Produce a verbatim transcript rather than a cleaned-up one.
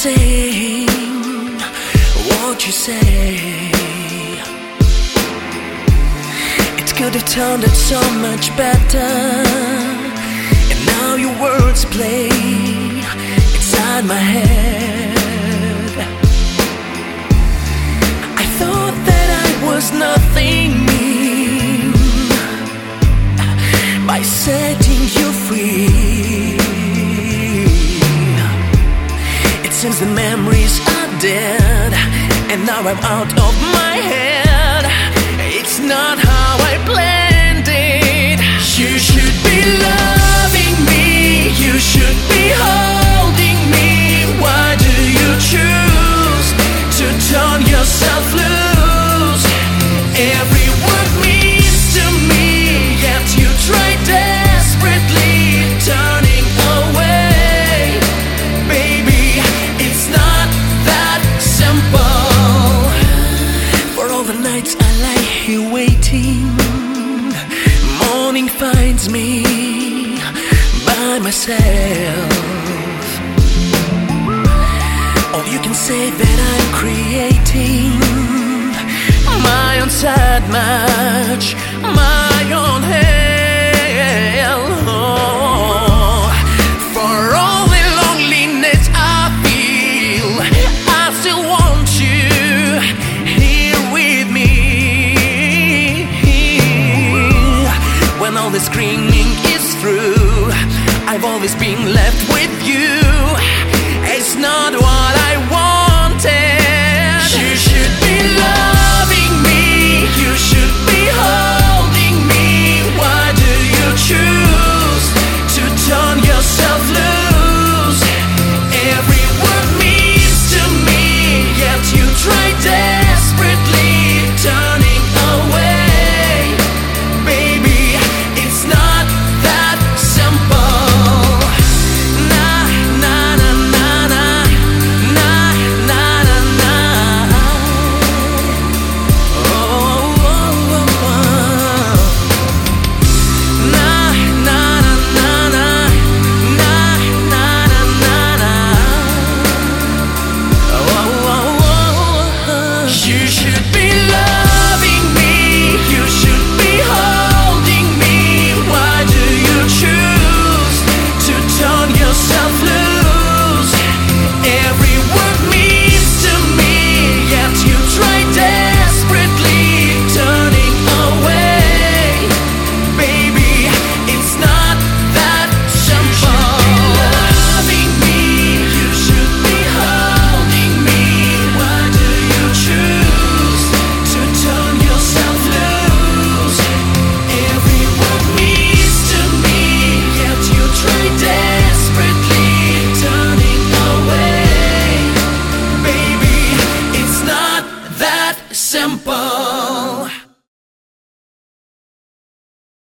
saying what you say. It could have turned out so much better, and now your words play inside my head. I thought that I was nothing mean by setting you free. It seems the memories are dead, and now I'm out of my head. It's not how I planned it. You should be loving me, you should be holding me. Why do you choose to turn yourself loose? Every word means to me, yet you try desperately turning away. Baby, it's not that simple. For all the nights I lie here waiting, morning finds me by myself. Or you can say that I'm creating my own sad match, my own hell.